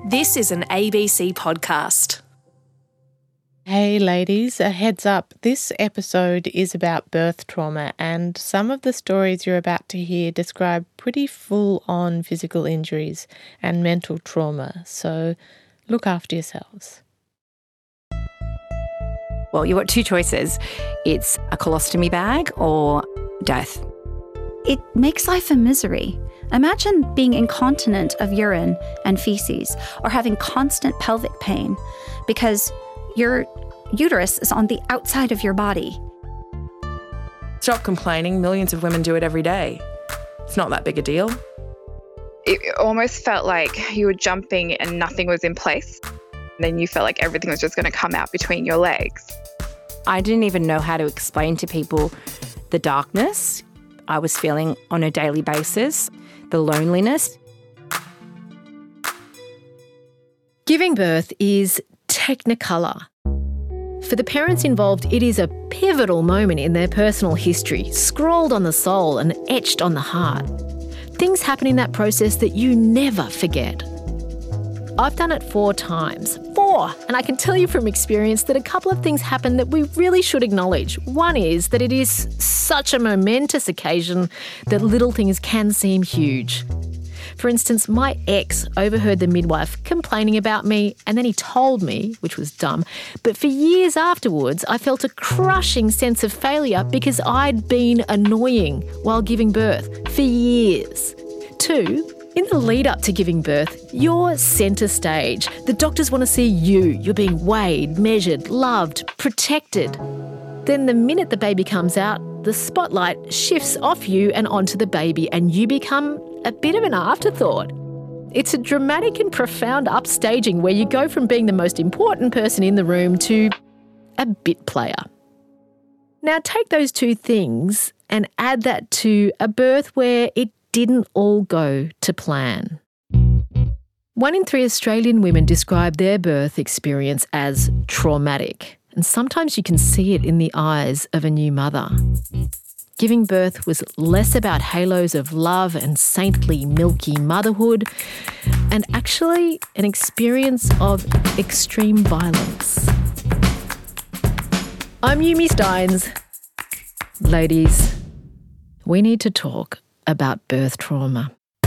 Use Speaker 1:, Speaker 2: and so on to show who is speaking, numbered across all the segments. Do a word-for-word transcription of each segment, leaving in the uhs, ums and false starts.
Speaker 1: This is an A B C podcast.
Speaker 2: Hey ladies, a heads up. This episode is about birth trauma, and some of the stories you're about to hear describe pretty full-on physical injuries and mental trauma, so look after yourselves.
Speaker 3: Well, you've got two choices. It's a colostomy bag or death.
Speaker 4: It makes life a misery. Imagine being incontinent of urine and feces or having constant pelvic pain because your uterus is on the outside of your body.
Speaker 5: Stop complaining. Millions of women do it every day. It's not that big a deal.
Speaker 6: It almost felt like you were jumping and nothing was in place. And then you felt like everything was just going to come out between your legs.
Speaker 3: I didn't even know how to explain to people the darkness I was feeling on a daily basis, the loneliness.
Speaker 7: Giving birth is technicolor. For the parents involved, it is a pivotal moment in their personal history, scrawled on the soul and etched on the heart. Things happen in that process that you never forget. I've done it four times. Four! And I can tell you from experience that a couple of things happen that we really should acknowledge. One is that it is such a momentous occasion that little things can seem huge. For instance, my ex overheard the midwife complaining about me, and then he told me, which was dumb, but for years afterwards I felt a crushing sense of failure because I'd been annoying while giving birth for years. Two, in the lead up to giving birth, you're centre stage. The doctors want to see you. You're being weighed, measured, loved, protected. Then the minute the baby comes out, the spotlight shifts off you and onto the baby, and you become a bit of an afterthought. It's a dramatic and profound upstaging where you go from being the most important person in the room to a bit player. Now take those two things and add that to a birth where it didn't all go to plan. One in three Australian women describe their birth experience as traumatic, and sometimes you can see it in the eyes of a new mother. Giving birth was less about halos of love and saintly, milky motherhood, and actually an experience of extreme violence. I'm Yumi Steins. Ladies, we need to talk about birth trauma.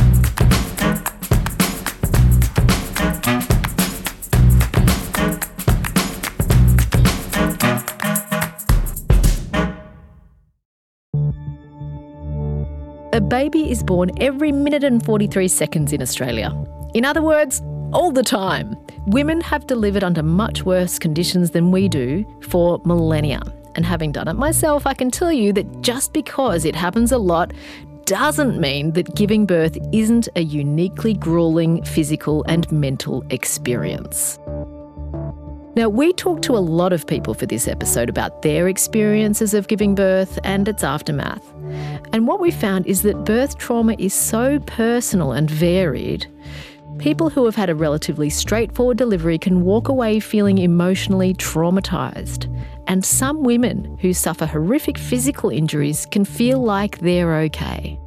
Speaker 7: A baby is born every minute and forty-three seconds in Australia. In other words, all the time. Women have delivered under much worse conditions than we do for millennia. And having done it myself, I can tell you that just because it happens a lot doesn't mean that giving birth isn't a uniquely gruelling physical and mental experience. Now, we talked to a lot of people for this episode about their experiences of giving birth and its aftermath. And what we found is that birth trauma is so personal and varied. People who have had a relatively straightforward delivery can walk away feeling emotionally traumatised. And some women who suffer horrific physical injuries can feel like they're okay.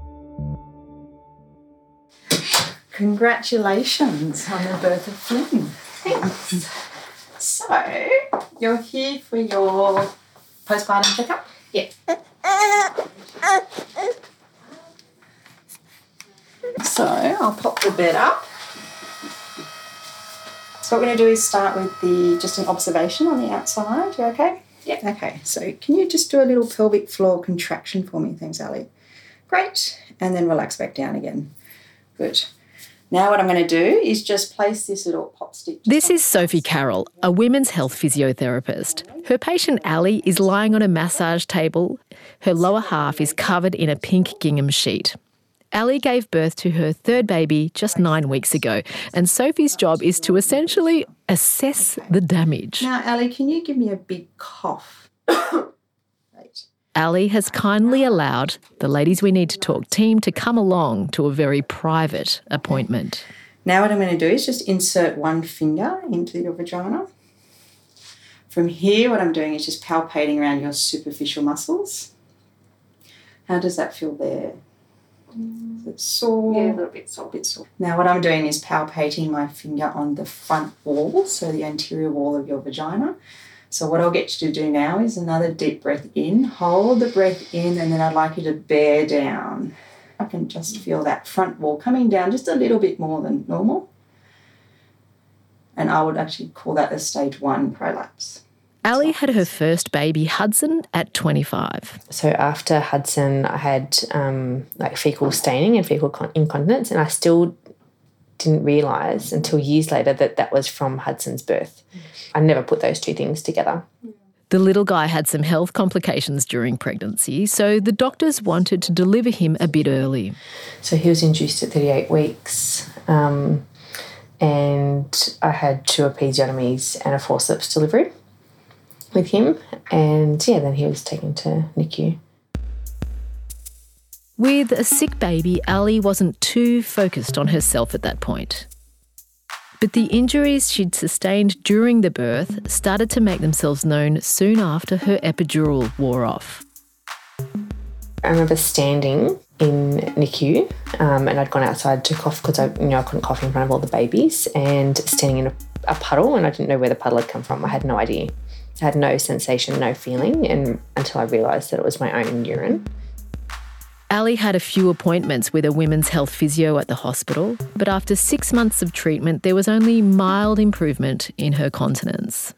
Speaker 8: Congratulations on the birth of Flynn. Thanks. So, you're here for your postpartum checkup? Yeah. So, I'll pop the bed up. So what we're going to do is start with the just an observation on the outside. You okay? Yeah. Okay, so can you just do a little pelvic floor contraction for me? Thanks, Ali. Great. And then relax back down again. Good. Now what I'm going to do is just place this little pop stick.
Speaker 7: This is Sophie Carroll, a women's health physiotherapist. Her patient Ali is lying on a massage table. Her lower half is covered in a pink gingham sheet. Ali gave birth to her third baby just nine weeks ago, and Sophie's job is to essentially assess the damage.
Speaker 8: Now, Ali, can you give me a big cough? Right.
Speaker 7: Ali has kindly allowed the Ladies We Need to Talk team to come along to a very private appointment.
Speaker 8: Now what I'm going to do is just insert one finger into your vagina. From here, what I'm doing is just palpating around your superficial muscles. How does that feel there? Is it sore? Yeah, a little bit sore. A bit sore. Now what I'm doing is palpating my finger on the front wall, so the anterior wall of your vagina. So what I'll get you to do now is another deep breath in. Hold the breath in, and then I'd like you to bear down. I can just feel that front wall coming down just a little bit more than normal. And I would actually call that a stage one prolapse.
Speaker 7: Ali had her first baby, Hudson, at twenty-five.
Speaker 9: So after Hudson, I had um, like fecal staining and fecal con- incontinence, and I still didn't realise until years later that that was from Hudson's birth. I never put those two things together.
Speaker 7: The little guy had some health complications during pregnancy, so the doctors wanted to deliver him a bit early.
Speaker 9: So he was induced at thirty-eight weeks, um, and I had two episiotomies and a forceps delivery with him, and yeah, then he was taken to N I C U.
Speaker 7: With a sick baby, Ali wasn't too focused on herself at that point. But the injuries she'd sustained during the birth started to make themselves known soon after her epidural wore off.
Speaker 9: I remember standing in N I C U um, and I'd gone outside to cough because I, you know, I couldn't cough in front of all the babies, and standing in a, a puddle, and I didn't know where the puddle had come from. I had no idea. I had no sensation, no feeling, and until I realised that it was my own urine.
Speaker 7: Ali had a few appointments with a women's health physio at the hospital, but after six months of treatment, there was only mild improvement in her continence.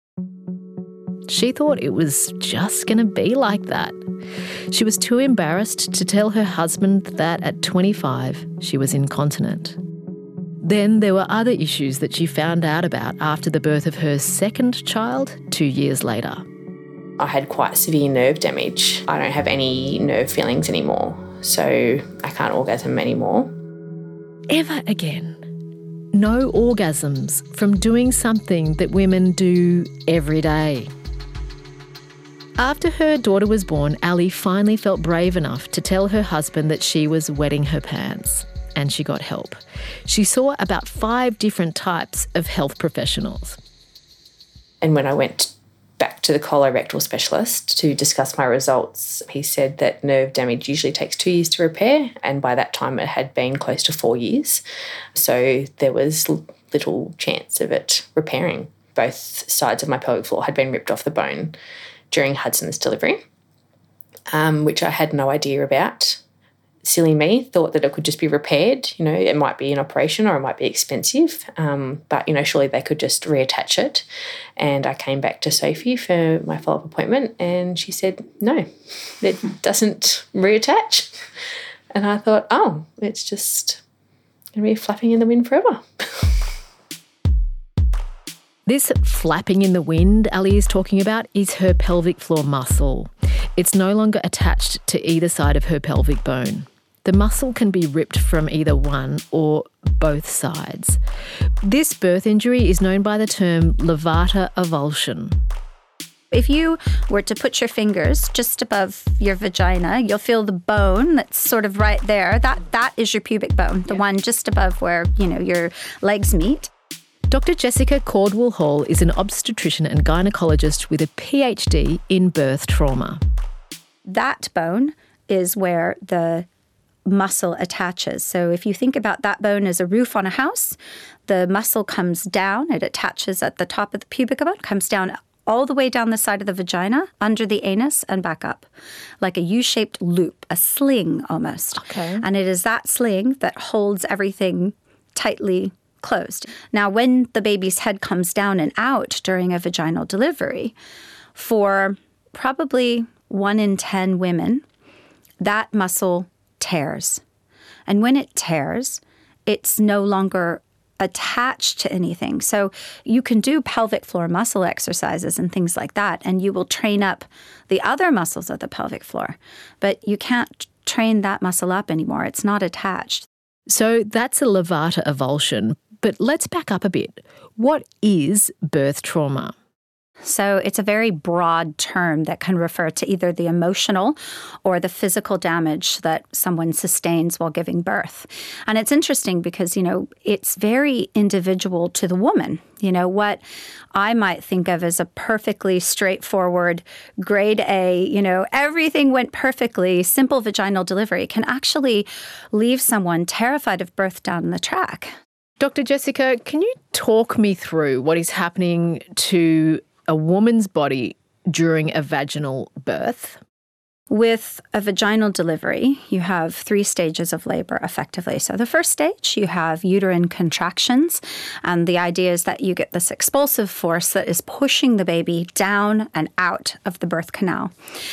Speaker 7: She thought it was just going to be like that. She was too embarrassed to tell her husband that at twenty-five, she was incontinent. Then there were other issues that she found out about after the birth of her second child two years later.
Speaker 9: I had quite severe nerve damage. I don't have any nerve feelings anymore, so I can't orgasm anymore.
Speaker 7: Ever again. No orgasms from doing something that women do every day. After her daughter was born, Ali finally felt brave enough to tell her husband that she was wetting her pants, and she got help. She saw about five different types of health professionals.
Speaker 9: And when I went back to the colorectal specialist to discuss my results, he said that nerve damage usually takes two years to repair, and by that time it had been close to four years. So there was little chance of it repairing. Both sides of my pelvic floor had been ripped off the bone during Hudson's delivery, um, which I had no idea about. Silly me, thought that it could just be repaired. You know, it might be an operation or it might be expensive, um, but, you know, surely they could just reattach it. And I came back to Sophie for my follow-up appointment, and she said, no, it doesn't reattach. And I thought, oh, it's just going to be flapping in the wind forever.
Speaker 7: This flapping in the wind Ali is talking about is her pelvic floor muscle. It's no longer attached to either side of her pelvic bone. The muscle can be ripped from either one or both sides. This birth injury is known by the term levator avulsion.
Speaker 4: If you were to put your fingers just above your vagina, you'll feel the bone that's sort of right there. That that is your pubic bone, the yeah. one just above where, you know, your legs meet.
Speaker 7: Doctor Jessica Caldwell Hall is an obstetrician and gynaecologist with a P H D in birth trauma.
Speaker 4: That bone is where the muscle attaches. So if you think about that bone as a roof on a house, the muscle comes down, it attaches at the top of the pubic bone, comes down all the way down the side of the vagina, under the anus, and back up, like a U-shaped loop, a sling almost.
Speaker 7: Okay.
Speaker 4: And it is that sling that holds everything tightly closed. Now, when the baby's head comes down and out during a vaginal delivery, for probably one in ten women, that muscle tears. And when it tears, it's no longer attached to anything. So you can do pelvic floor muscle exercises and things like that, and you will train up the other muscles of the pelvic floor. But you can't train that muscle up anymore. It's not attached.
Speaker 7: So that's a levator avulsion. But let's back up a bit. What is birth trauma?
Speaker 4: So it's a very broad term that can refer to either the emotional or the physical damage that someone sustains while giving birth. And it's interesting because, you know, it's very individual to the woman. You know, what I might think of as a perfectly straightforward grade A, you know, everything went perfectly, simple vaginal delivery can actually leave someone terrified of birth down the track.
Speaker 7: Doctor Jessica, can you talk me through what is happening to a woman's body during a vaginal birth?
Speaker 4: With a vaginal delivery, you have three stages of labor effectively. So the first stage, you have uterine contractions, and the idea is that you get this expulsive force that is pushing the baby down and out of the birth canal.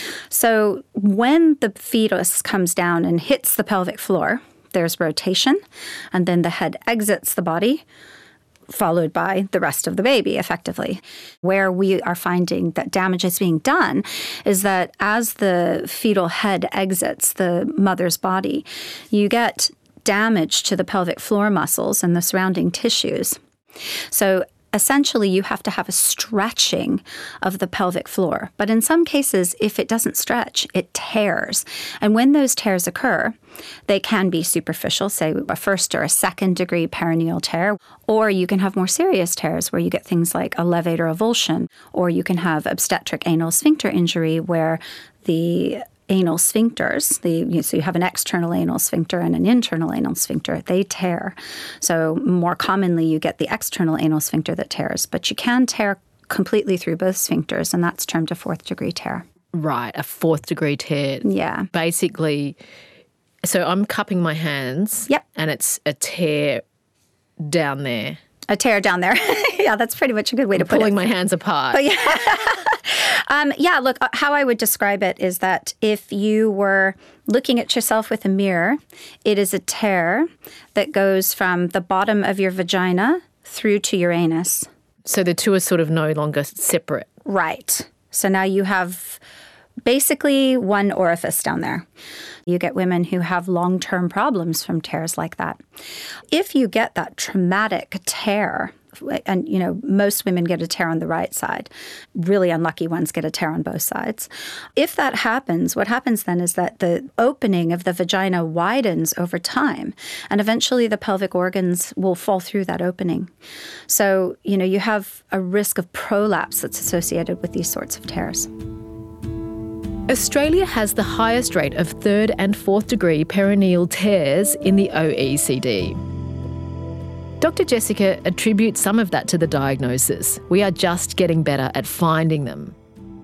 Speaker 4: So when the fetus comes down and hits the pelvic floor, there's rotation, and then the head exits the body, followed by the rest of the baby, effectively. Where we are finding that damage is being done is that as the fetal head exits the mother's body, you get damage to the pelvic floor muscles and the surrounding tissues. So essentially, you have to have a stretching of the pelvic floor. But in some cases, if it doesn't stretch, it tears. And when those tears occur, they can be superficial, say a first or a second degree perineal tear, or you can have more serious tears where you get things like a levator avulsion, or you can have obstetric anal sphincter injury where the anal sphincters, the, you know, so you have an external anal sphincter and an internal anal sphincter, they tear. So more commonly you get the external anal sphincter that tears, but you can tear completely through both sphincters, and that's termed a fourth degree tear.
Speaker 7: Right, a fourth degree tear.
Speaker 4: Yeah.
Speaker 7: Basically, so I'm cupping my hands.
Speaker 4: Yep.
Speaker 7: And it's a tear down there.
Speaker 4: A tear down there. Yeah, that's pretty much a good way to put it.
Speaker 7: Pulling my hands apart.
Speaker 4: But yeah. um, yeah, look, how I would describe it is that if you were looking at yourself with a mirror, it is a tear that goes from the bottom of your vagina through to your anus.
Speaker 7: So the two are sort of no longer separate.
Speaker 4: Right. So now you have basically one orifice down there. You get women who have long-term problems from tears like that. If you get that traumatic tear, and, you know, most women get a tear on the right side. Really unlucky ones get a tear on both sides. If that happens, what happens then is that the opening of the vagina widens over time, and eventually the pelvic organs will fall through that opening. So, you know, you have a risk of prolapse that's associated with these sorts of tears.
Speaker 7: Australia has the highest rate of third and fourth degree perineal tears in the O E C D. Doctor Jessica attributes some of that to the diagnosis. We are just getting better at finding them.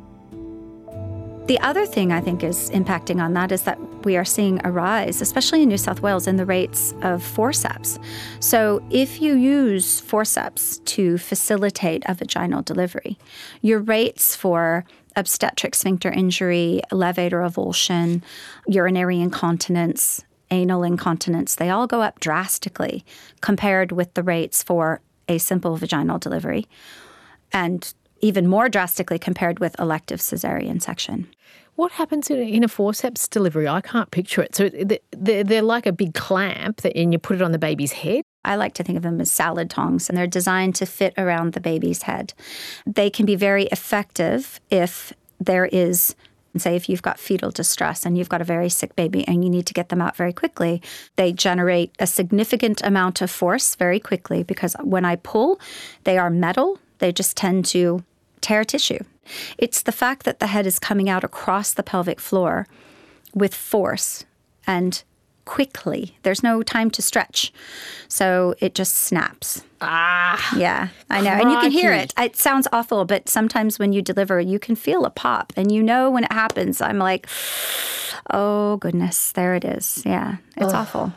Speaker 4: The other thing I think is impacting on that is that we are seeing a rise, especially in New South Wales, in the rates of forceps. So if you use forceps to facilitate a vaginal delivery, your rates for obstetric sphincter injury, levator avulsion, urinary incontinence, anal incontinence, they all go up drastically compared with the rates for a simple vaginal delivery, and even more drastically compared with elective cesarean section.
Speaker 7: What happens in a forceps delivery? I can't picture it. So they're, they're like a big clamp that, and you put it on the baby's head?
Speaker 4: I like to think of them as salad tongs, and they're designed to fit around the baby's head. They can be very effective if there is, say, if you've got fetal distress and you've got a very sick baby and you need to get them out very quickly. They generate a significant amount of force very quickly because when I pull, they are metal. They just tend to tear tissue. It's the fact that the head is coming out across the pelvic floor with force and quickly. There's no time to stretch. So it just snaps.
Speaker 7: Ah.
Speaker 4: Yeah, I know. Crikey. And you can hear it. It sounds awful, but sometimes when you deliver, you can feel a pop. And you know when it happens, I'm like, oh, goodness, there it is. Yeah, it's Ugh. awful.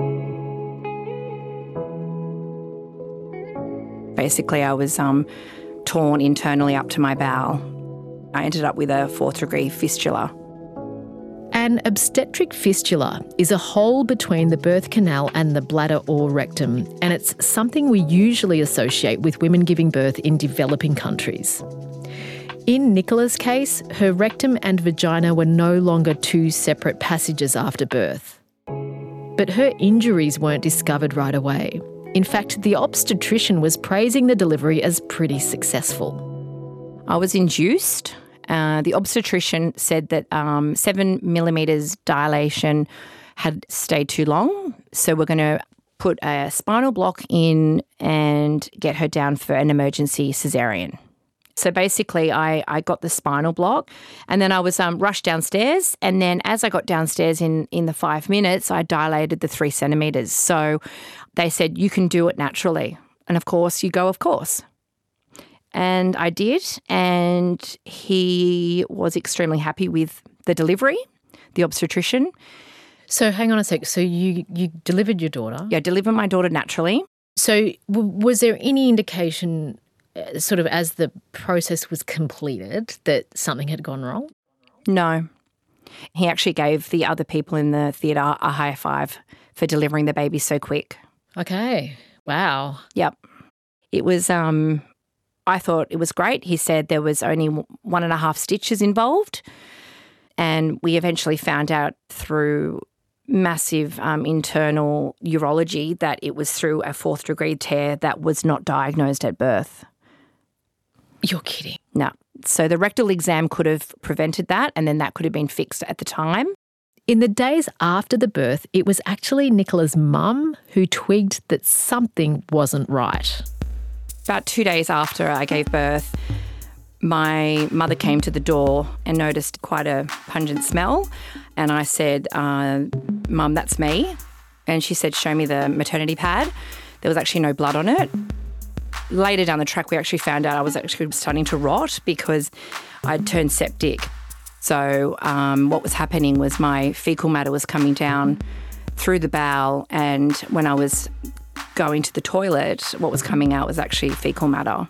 Speaker 3: Basically, I was um, torn internally up to my bowel. I ended up with a fourth degree fistula.
Speaker 7: An obstetric fistula is a hole between the birth canal and the bladder or rectum, and it's something we usually associate with women giving birth in developing countries. In Nicola's case, her rectum and vagina were no longer two separate passages after birth. But her injuries weren't discovered right away. In fact, the obstetrician was praising the delivery as pretty successful.
Speaker 3: I was induced. Uh, the obstetrician said that um, seven millimetres dilation had stayed too long, so we're going to put a spinal block in and get her down for an emergency caesarean. So basically I, I got the spinal block and then I was um, rushed downstairs, and then as I got downstairs in, in the five minutes, I dilated the three centimetres. So they said, you can do it naturally. And of course, you go, of course. And I did, and he was extremely happy with the delivery, the obstetrician.
Speaker 7: So hang on a sec. So you, you delivered your daughter?
Speaker 3: Yeah, delivered my daughter naturally.
Speaker 7: So w- was there any indication uh, sort of as the process was completed that something had gone wrong?
Speaker 3: No. He actually gave the other people in the theatre a high five for delivering the baby so quick.
Speaker 7: Okay. Wow.
Speaker 3: Yep. It was, um, I thought it was great. He said there was only one and a half stitches involved, and we eventually found out through massive um, internal urology that it was through a fourth degree tear that was not diagnosed at birth.
Speaker 7: You're kidding.
Speaker 3: No. So the rectal exam could have prevented that, and then that could have been fixed at the time.
Speaker 7: In the days after the birth, it was actually Nicola's mum who twigged that something wasn't right.
Speaker 3: About two days after I gave birth, my mother came to the door and noticed quite a pungent smell. And I said, uh, Mum, that's me. And she said, show me the maternity pad. There was actually no blood on it. Later down the track, we actually found out I was actually starting to rot because I'd turned septic. So um, what was happening was my fecal matter was coming down through the bowel, and when I was going to the toilet, what was coming out was actually fecal matter.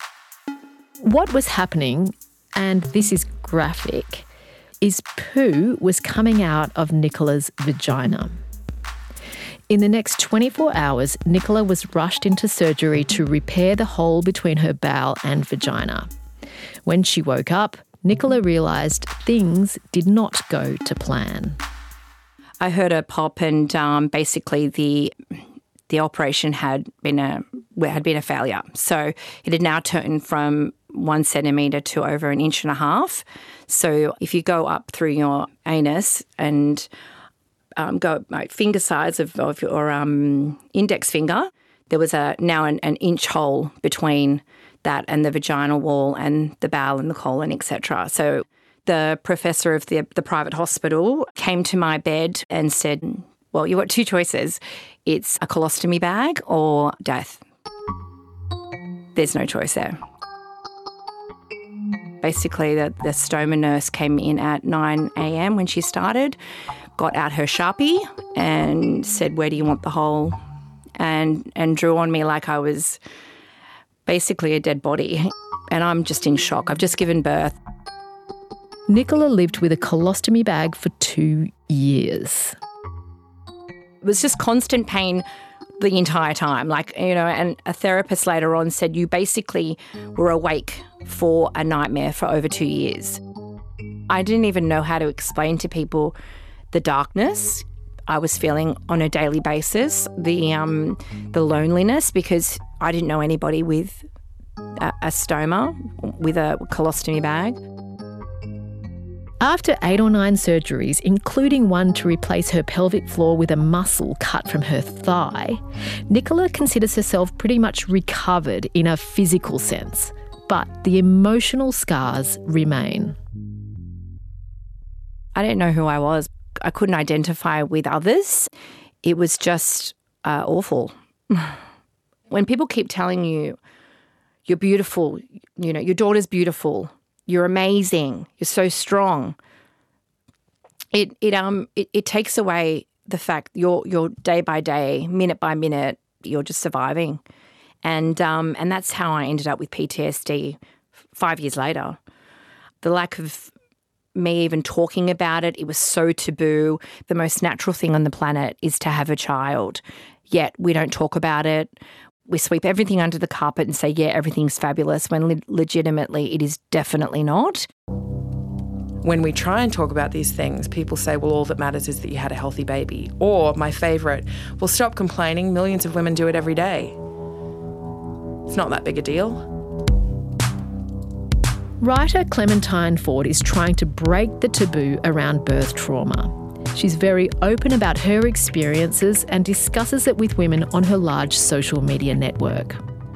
Speaker 7: What was happening, and this is graphic, is poo was coming out of Nicola's vagina. In the next twenty-four hours, Nicola was rushed into surgery to repair the hole between her bowel and vagina. When she woke up, Nicola realised things did not go to plan.
Speaker 3: I heard a pop, and um, basically the the operation had been a had been a failure. So it had now turned from one centimetre to over an inch and a half. So if you go up through your anus and um, go like finger size of, of your um, index finger, there was a now an, an inch hole between that and the vaginal wall and the bowel and the colon, et cetera. So the professor of the the private hospital came to my bed and said, well, you've got two choices. It's a colostomy bag or death. There's no choice there. Basically, the, the stoma nurse came in at nine a.m. when she started, got out her Sharpie and said, where do you want the hole? And, and drew on me like I was basically a dead body. And I'm just in shock. I've just given birth.
Speaker 7: Nicola lived with a colostomy bag for two years.
Speaker 3: It was just constant pain the entire time. Like, you know, and a therapist later on said you basically were awake for a nightmare for over two years. I didn't even know how to explain to people the darkness I was feeling on a daily basis, the um, the loneliness, because I didn't know anybody with a, a stoma, with a colostomy bag.
Speaker 7: After eight or nine surgeries, including one to replace her pelvic floor with a muscle cut from her thigh, Nicola considers herself pretty much recovered in a physical sense, but the emotional scars remain.
Speaker 3: I didn't know who I was. I couldn't identify with others. It was just uh, awful. When people keep telling you, you're beautiful, you know, your daughter's beautiful, you're amazing, you're so strong, it it um it, it takes away the fact you're you're day by day, minute by minute, you're just surviving. And um and that's how I ended up with P T S D five years later. The lack of me even talking about it, it was so taboo. The most natural thing on the planet is to have a child, yet we don't talk about it. We sweep everything under the carpet and say, yeah, everything's fabulous, when le- legitimately it is definitely not.
Speaker 5: When we try and talk about these things, people say, well, all that matters is that you had a healthy baby. Or, my favourite, well, stop complaining. Millions of women do it every day. It's not that big a deal.
Speaker 7: Writer Clementine Ford is trying to break the taboo around birth trauma. She's very open about her experiences and discusses it with women on her large social media network.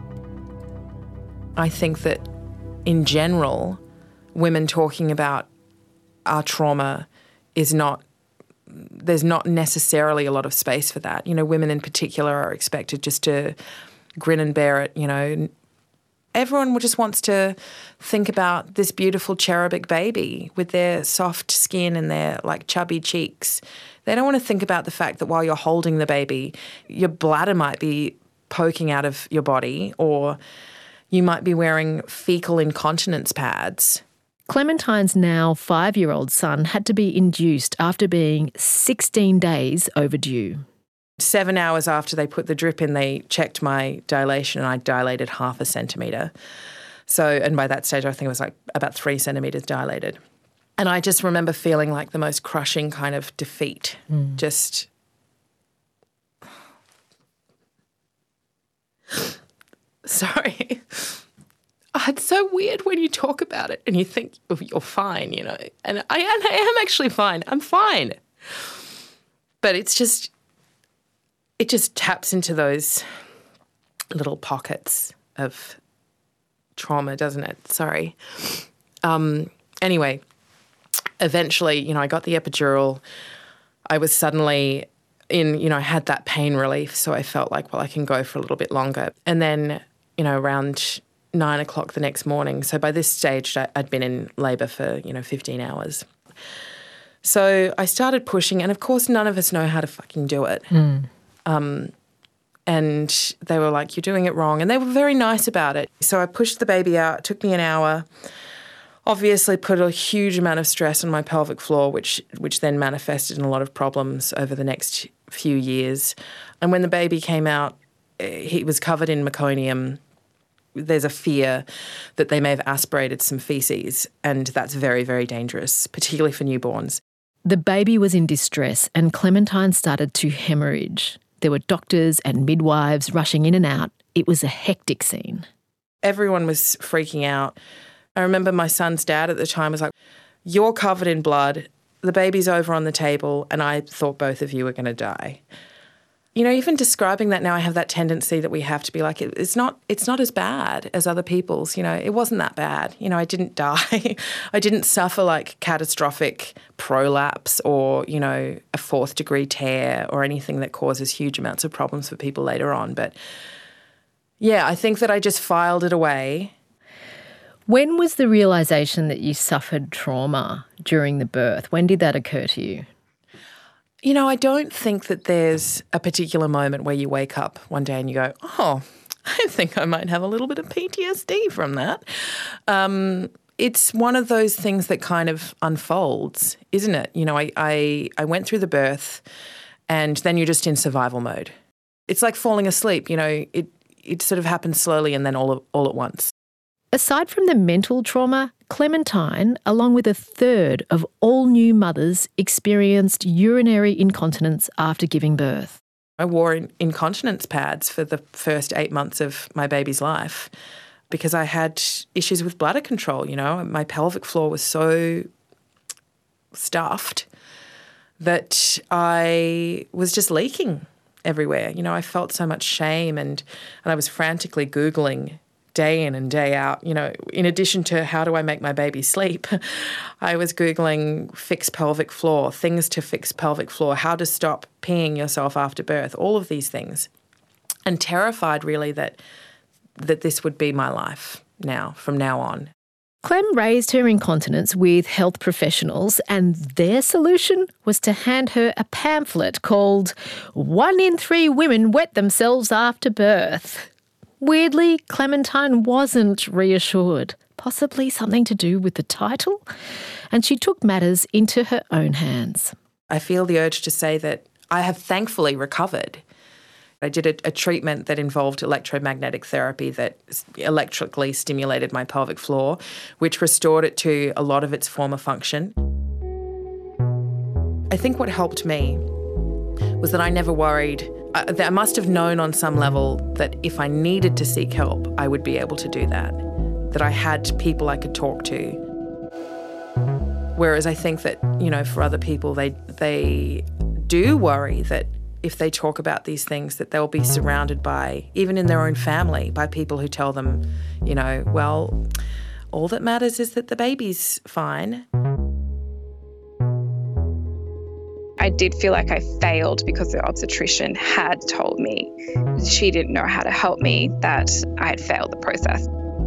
Speaker 5: I think that in general, women talking about our trauma is not, there's not necessarily a lot of space for that. You know, women in particular are expected just to grin and bear it, you know. Everyone just wants to think about this beautiful cherubic baby with their soft skin and their like chubby cheeks. They don't want to think about the fact that while you're holding the baby, your bladder might be poking out of your body, or you might be wearing fecal incontinence pads.
Speaker 7: Clementine's now five-year-old son had to be induced after being sixteen days overdue.
Speaker 5: Seven hours after they put the drip in, they checked my dilation and I dilated half a centimetre. So, and by that stage, I think it was like about three centimetres dilated. And I just remember feeling like the most crushing kind of defeat. Mm. Just... Sorry. Oh, it's so weird when you talk about it and you think you're fine, you know. And I am, I am actually fine. I'm fine. But it's just... It just taps into those little pockets of trauma, doesn't it? Sorry. Um, anyway, eventually, you know, I got the epidural. I was suddenly in, you know, I had that pain relief, so I felt like, well, I can go for a little bit longer. And then, you know, around nine o'clock the next morning, so by this stage I'd been in labour for, you know, fifteen hours. So I started pushing, and of course none of us know how to fucking do it. Mm. Um, and they were like, you're doing it wrong. And they were very nice about it. So I pushed the baby out. It took me an hour. Obviously put a huge amount of stress on my pelvic floor, which which then manifested in a lot of problems over the next few years. And when the baby came out, he was covered in meconium. There's a fear that they may have aspirated some faeces, and that's very, very dangerous, particularly for newborns.
Speaker 7: The baby was in distress and Clementine started to hemorrhage. There were doctors and midwives rushing in and out. It was a hectic scene.
Speaker 5: Everyone was freaking out. I remember my son's dad at the time was like, you're covered in blood, the baby's over on the table, and I thought both of you were going to die. You know, even describing that now, I have that tendency that we have to be like, it's not it's not as bad as other people's. You know, it wasn't that bad. You know, I didn't die. I didn't suffer like catastrophic prolapse or, you know, a fourth degree tear or anything that causes huge amounts of problems for people later on. But yeah, I think that I just filed it away.
Speaker 7: When was the realisation that you suffered trauma during the birth? When did that occur to you?
Speaker 5: You know, I don't think that there's a particular moment where you wake up one day and you go, oh, I think I might have a little bit of P T S D from that. Um, it's one of those things that kind of unfolds, isn't it? You know, I, I, I went through the birth and then you're just in survival mode. It's like falling asleep, you know, it, it sort of happens slowly and then all, all at once.
Speaker 7: Aside from the mental trauma, Clementine, along with a third of all new mothers, experienced urinary incontinence after giving birth.
Speaker 5: I wore incontinence pads for the first eight months of my baby's life because I had issues with bladder control, you know. My pelvic floor was so stuffed that I was just leaking everywhere. You know, I felt so much shame and, and I was frantically Googling day in and day out, you know, in addition to how do I make my baby sleep, I was Googling fix pelvic floor, things to fix pelvic floor, how to stop peeing yourself after birth, all of these things. And terrified really that that this would be my life now, from now on.
Speaker 7: Clem raised her incontinence with health professionals and their solution was to hand her a pamphlet called One in Three Women Wet Themselves After Birth. Weirdly, Clementine wasn't reassured, possibly something to do with the title, and she took matters into her own hands.
Speaker 5: I feel the urge to say that I have thankfully recovered. I did a, a treatment that involved electromagnetic therapy that electrically stimulated my pelvic floor, which restored it to a lot of its former function. I think what helped me was that I never worried. I, I must have known on some level that if I needed to seek help, I would be able to do that. that I had people I could talk to. Whereas I think that, you know, for other people, they they do worry that if they talk about these things that they'll be surrounded by, even in their own family, by people who tell them, you know, well, all that matters is that the baby's fine.
Speaker 6: I did feel like I failed because the obstetrician had told me she didn't know how to help me, that I had failed the process.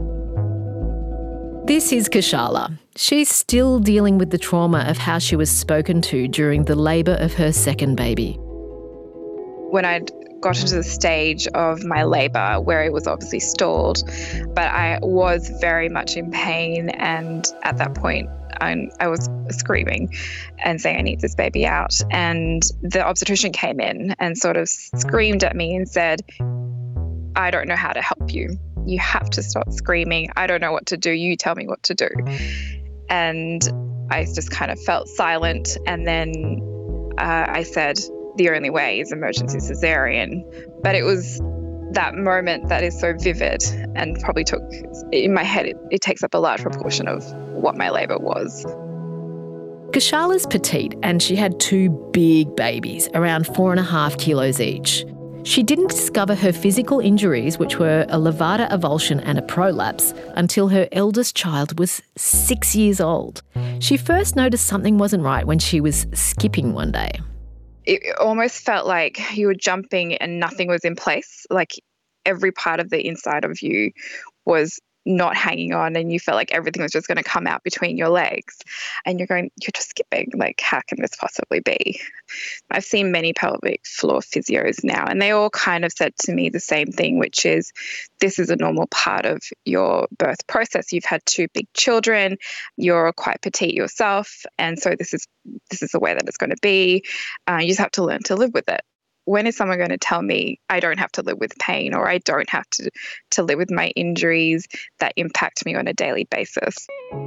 Speaker 7: This is Kushala. She's still dealing with the trauma of how she was spoken to during the labour of her second baby.
Speaker 6: When I'd gotten to the stage of my labour where it was obviously stalled, but I was very much in pain, and at that point I, I was screaming and saying I need this baby out, and the obstetrician came in and sort of screamed at me and said, I don't know how to help you. You have to stop screaming. I don't know what to do. You tell me what to do. And I just kind of felt silent, and then uh, I said, the only way is emergency cesarean. But it was that moment that is so vivid and probably took, in my head, it, it takes up a large proportion of what my labour was.
Speaker 7: Kushala's petite and she had two big babies, around four and a half kilos each. She didn't discover her physical injuries, which were a levator avulsion and a prolapse, until her eldest child was six years old. She first noticed something wasn't right when she was skipping one day.
Speaker 6: It almost felt like you were jumping and nothing was in place. Like every part of the inside of you was not hanging on, and you felt like everything was just going to come out between your legs. And you're going, you're just skipping. Like, how can this possibly be? I've seen many pelvic floor physios now, and they all kind of said to me the same thing, which is this is a normal part of your birth process. You've had two big children. You're quite petite yourself. And so this is this is the way that it's going to be. Uh, you just have to learn to live with it. When is someone going to tell me I don't have to live with pain, or I don't have to, to live with my injuries that impact me on a daily basis?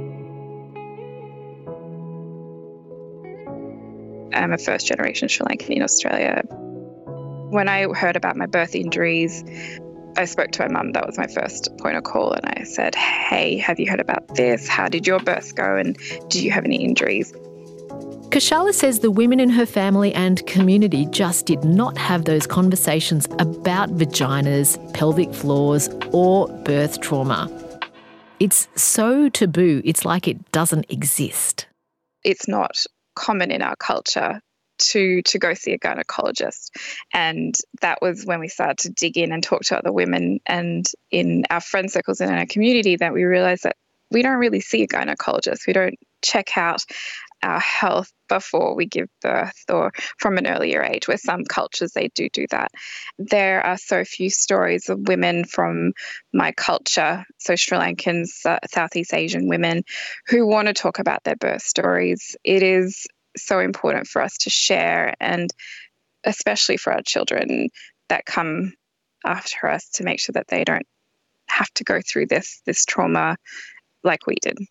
Speaker 6: I'm a first generation Sri Lankan in Australia. When I heard about my birth injuries, I spoke to my mum. That was my first point of call. And I said, hey, have you heard about this? How did your birth go? And do you have any injuries?
Speaker 7: Kushala says the women in her family and community just did not have those conversations about vaginas, pelvic floors, or birth trauma. It's so taboo, it's like it doesn't exist.
Speaker 6: It's not common in our culture to to go see a gynecologist. And that was when we started to dig in and talk to other women, and in our friend circles and in our community, that we realised that we don't really see a gynecologist. We don't check out our health before we give birth, or from an earlier age, where some cultures they do do that. There are so few stories of women from my culture, so Sri Lankans, uh, Southeast Asian women, who want to talk about their birth stories. It is so important for us to share, and especially for our children that come after us, to make sure that they don't have to go through this this trauma like we did.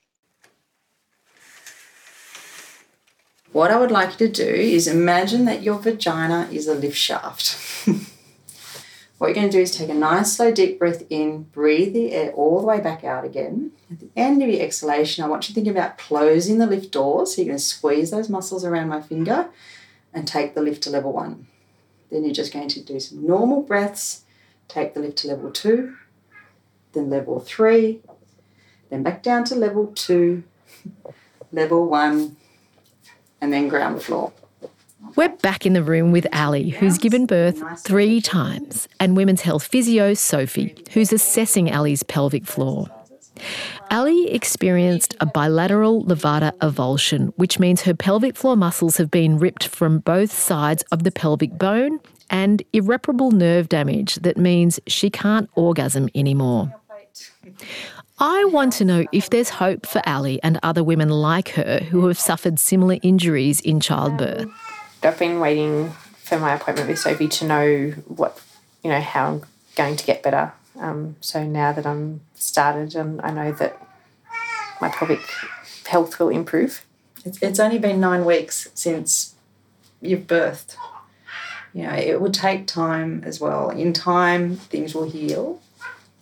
Speaker 8: What I would like you to do is imagine that your vagina is a lift shaft. What you're going to do is take a nice slow deep breath in, breathe the air all the way back out again. At the end of your exhalation, I want you to think about closing the lift doors. So you're going to squeeze those muscles around my finger and take the lift to level one. Then you're just going to do some normal breaths, take the lift to level two, then level three, then back down to level two, level one, and then ground floor.
Speaker 7: We're back in the room with Ali, who's given birth three times, and women's health physio Sophie, who's assessing Ali's pelvic floor. Ali experienced a bilateral levator avulsion, which means her pelvic floor muscles have been ripped from both sides of the pelvic bone, and irreparable nerve damage that means she can't orgasm anymore. I want to know if there's hope for Ali and other women like her who have suffered similar injuries in childbirth.
Speaker 9: I've been waiting for my appointment with Sophie to know what, you know, how I'm going to get better. Um, so now that I'm started, and I know that my pelvic health will improve.
Speaker 8: It's, it's only been nine weeks since you've birthed. You know, it will take time as well. In time, things will heal.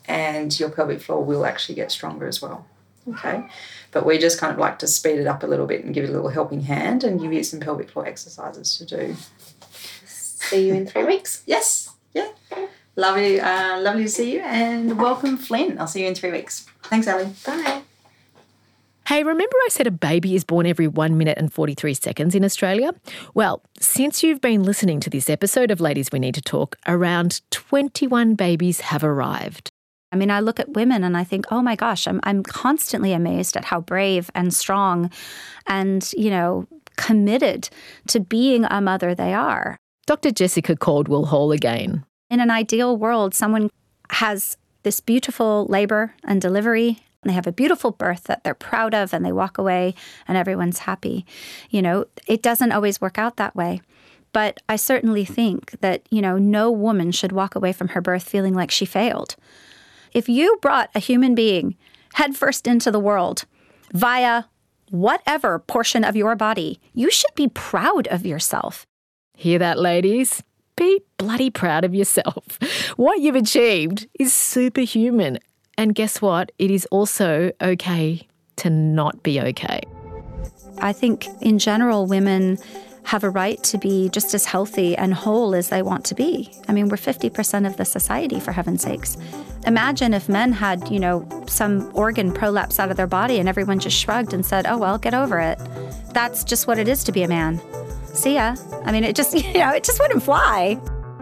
Speaker 8: and your pelvic floor will actually get stronger as well. Okay, but we just kind of like to speed it up a little bit and give you a little helping hand and give you some pelvic floor exercises to do.
Speaker 9: See you in three weeks.
Speaker 8: Yes, yeah. Lovely, uh, lovely to see you, and welcome, Flynn. I'll see you in three weeks. Thanks, Ali.
Speaker 9: Bye.
Speaker 7: Hey, remember I said a baby is born every one minute and forty-three seconds in Australia? Well, since you've been listening to this episode of Ladies We Need to Talk, around twenty-one babies have arrived.
Speaker 4: I mean, I look at women and I think, oh my gosh, I'm I'm constantly amazed at how brave and strong and, you know, committed to being a mother they are.
Speaker 7: Doctor Jessica Caldwell Hall again.
Speaker 4: In an ideal world, someone has this beautiful labour and delivery, and they have a beautiful birth that they're proud of, and they walk away and everyone's happy. You know, it doesn't always work out that way. But I certainly think that, you know, no woman should walk away from her birth feeling like she failed. If you brought a human being headfirst into the world via whatever portion of your body, you should be proud of yourself.
Speaker 7: Hear that, ladies? Be bloody proud of yourself. What you've achieved is superhuman. And guess what? It is also okay to not be okay.
Speaker 4: I think in general, women have a right to be just as healthy and whole as they want to be. I mean, we're fifty percent of the society, for heaven's sakes. Imagine if men had, you know, some organ prolapse out of their body and everyone just shrugged and said, oh, well, get over it. That's just what it is to be a man. See ya. I mean, it just, you know, it just wouldn't fly.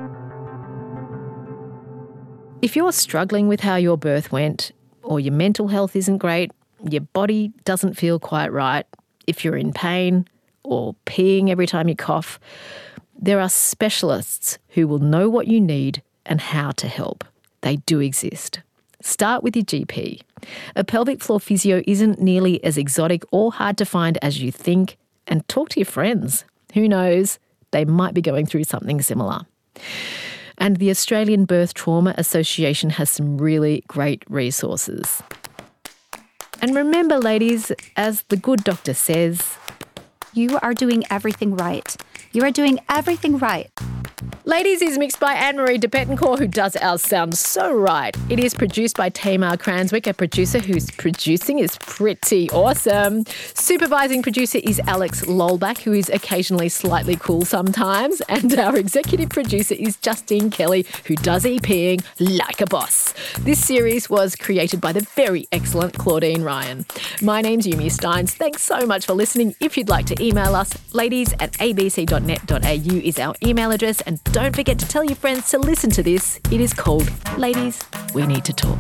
Speaker 7: If you're struggling with how your birth went, or your mental health isn't great, your body doesn't feel quite right, if you're in pain or peeing every time you cough, there are specialists who will know what you need and how to help. They do exist. Start with your G P. A pelvic floor physio isn't nearly as exotic or hard to find as you think, and talk to your friends. Who knows? They might be going through something similar. And the Australian Birth Trauma Association has some really great resources. And remember, ladies, as the good doctor says,
Speaker 4: you are doing everything right. You are doing everything right.
Speaker 7: Ladies is mixed by Anne-Marie de Pettencourt, who does our sound so right. It is produced by Tamar Cranswick, a producer whose producing is pretty awesome. Supervising producer is Alex Lolback, who is occasionally slightly cool sometimes. And our executive producer is Justine Kelly, who does EPing like a boss. This series was created by the very excellent Claudine Ryan. My name's Yumi Steins. Thanks so much for listening. If you'd like to email us, ladies at a b c dot net dot a u is our email address. And don't forget to tell your friends to listen to this. It is called Ladies We Need to Talk.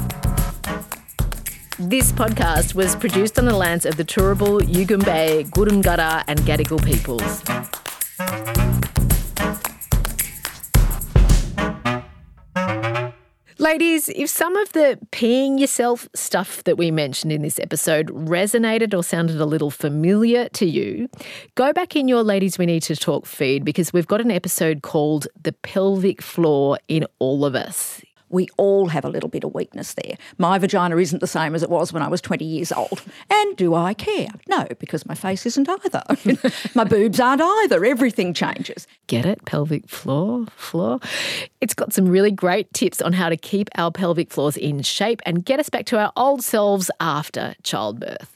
Speaker 7: This podcast was produced on the lands of the Turrbal, Yugambeh, Gurungara and Gadigal peoples. Ladies, if some of the peeing yourself stuff that we mentioned in this episode resonated or sounded a little familiar to you, go back in your Ladies We Need to Talk feed, because we've got an episode called The Pelvic Floor in All of Us.
Speaker 10: We all have a little bit of weakness there. My vagina isn't the same as it was when I was twenty years old. And do I care? No, because my face isn't either. My boobs aren't either. Everything changes.
Speaker 7: Get it? Pelvic floor, floor. It's got some really great tips on how to keep our pelvic floors in shape and get us back to our old selves after childbirth.